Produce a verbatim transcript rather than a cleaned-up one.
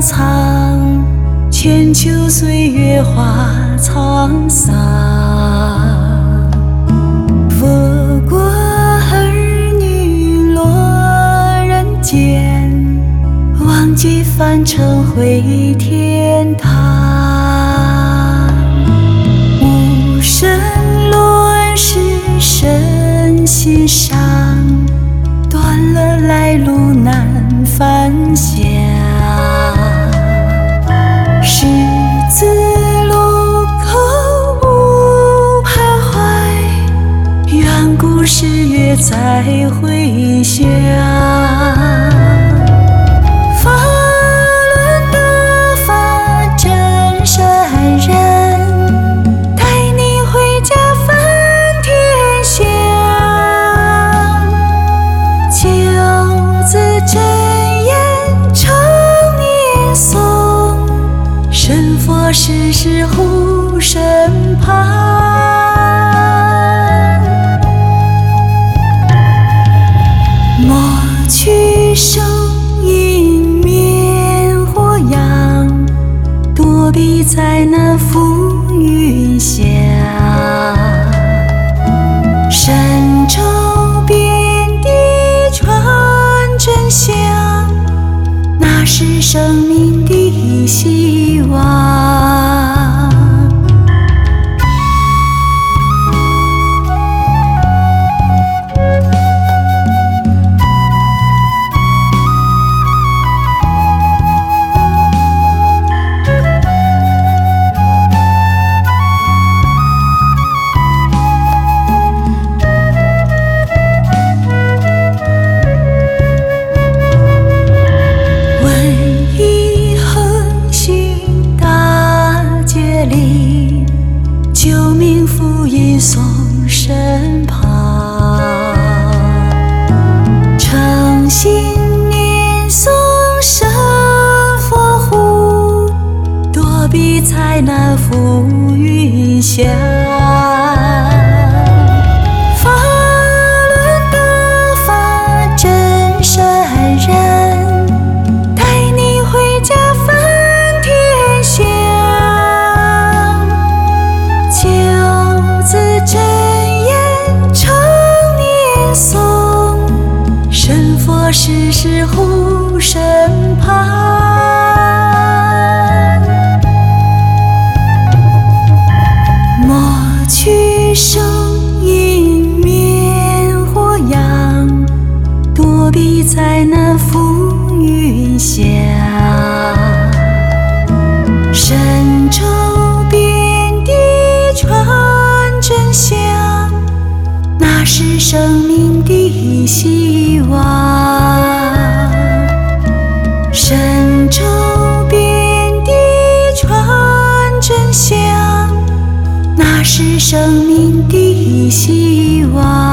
苍苍，千秋岁月化沧桑。佛国儿女落人间，忘记凡尘回天堂。无神论是身心伤，断了来路难返乡。十字路口无徘徊，愿故事月再回响。法轮大法真善人，带你回家返天乡。九字真言常念诵，神佛时时护身旁。莫去声音面火阳，躲避灾难浮云下。神州遍地传真相，那是生命的希望。救命福音送身旁，诚心念诵神佛护，躲避灾难浮云下。法轮大法真善人，带你回家返天乡。九字真言常念诵，神佛时时护身旁。莫去声音面火阳，躲避灾难浮云下。神州遍地传真相，那是生命的希望。神州遍地传真相，那是生命的希望。